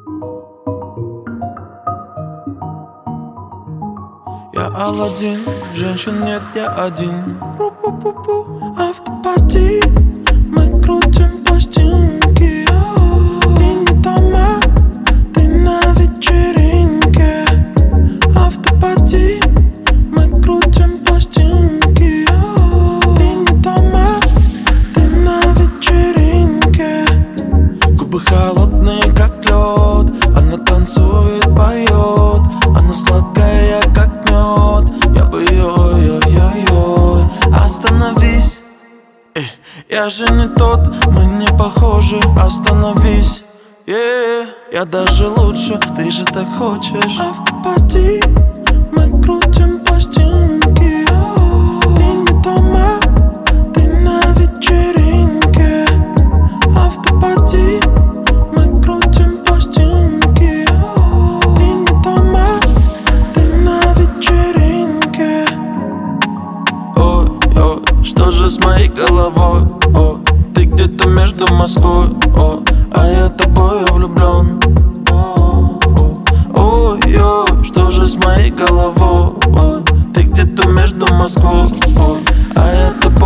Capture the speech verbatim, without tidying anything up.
Я Аладдин, женщин нет, я один. Ру-пу-пу-пу, автопати, мы крутим пластинки. Ты не дома, ты на вечеринке. Автопати, мы крутим пластинки. Ты не дома, ты на вечеринке. Губы холодные, как лед. Она танцует, поет. Она сладкая, как мед. Я бы ее, ой-ой-ой. Остановись, эй, я же не тот, мы не похожи. Остановись, yeah. Я даже лучше, ты же так хочешь. Автопати, мы крутим пластинки. Ты не дома, ты на вечеринке. Автопати, мы крутим пластинки. Ты не дома, ты на вечеринке. Ой-ой, что же с моей головой? Ой, ты где-то между Москвой, ой, а я тобою влюблен. Ой-ой, что же с моей головой? Ой, ты где-то между Москвой, ой, а я тобой